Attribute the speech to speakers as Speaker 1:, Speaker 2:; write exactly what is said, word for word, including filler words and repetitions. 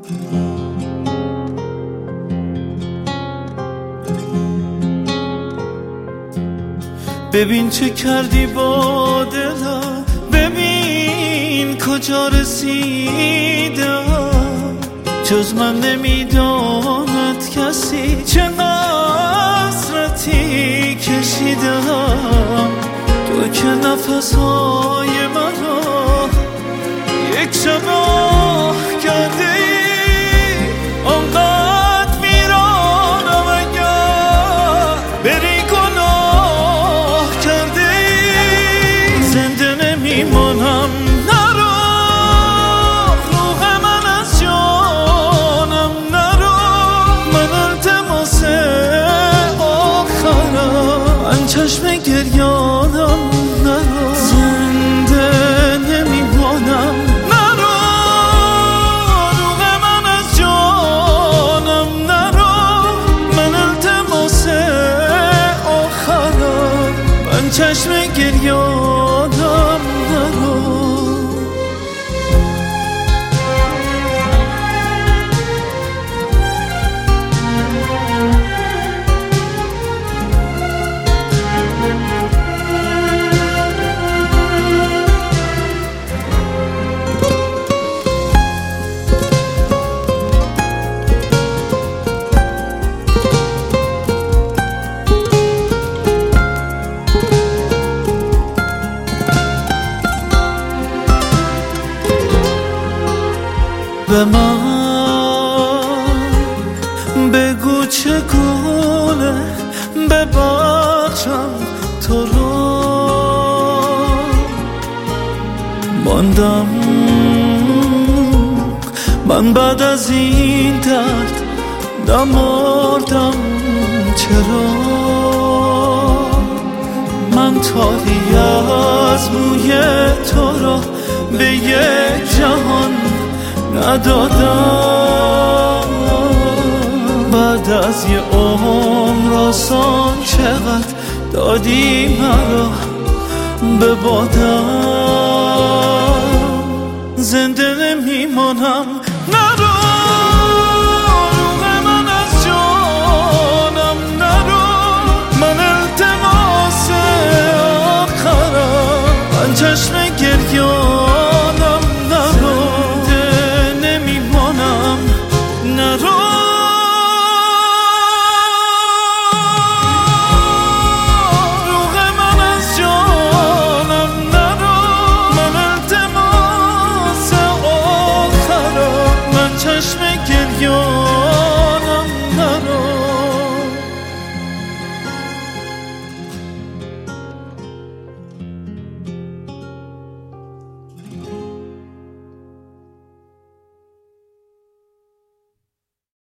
Speaker 1: ببین چه کردی با دلم، ببین کجا رسیدم. جز من نمیداند کسی چه حسرتی کشیدم. تو که نفسهای منو یک شب آه کرده ای، آنقدر میرانم اگر بری گناه کرده ای. زنده نمیمانم، نرو روح من از جانم نرو. من التماس آخرم، من چشم گریانم نرو. زنده نمیمانم، نرو روح من از جانم نرو. من التماس آخرم، من چشم گریانم نرو. به من بگو چگونه ببخشم تو رو. ماندم من بعد از این درد، نمردم چرا. من تاری از موی تو را به یک جهان ندادم. بعد از یه عمر آسان چقدر دادی مرا به بادم. زنده نمیمانم، نرو روح من از جانم نرو. من التماس آخرم، من چشم گریان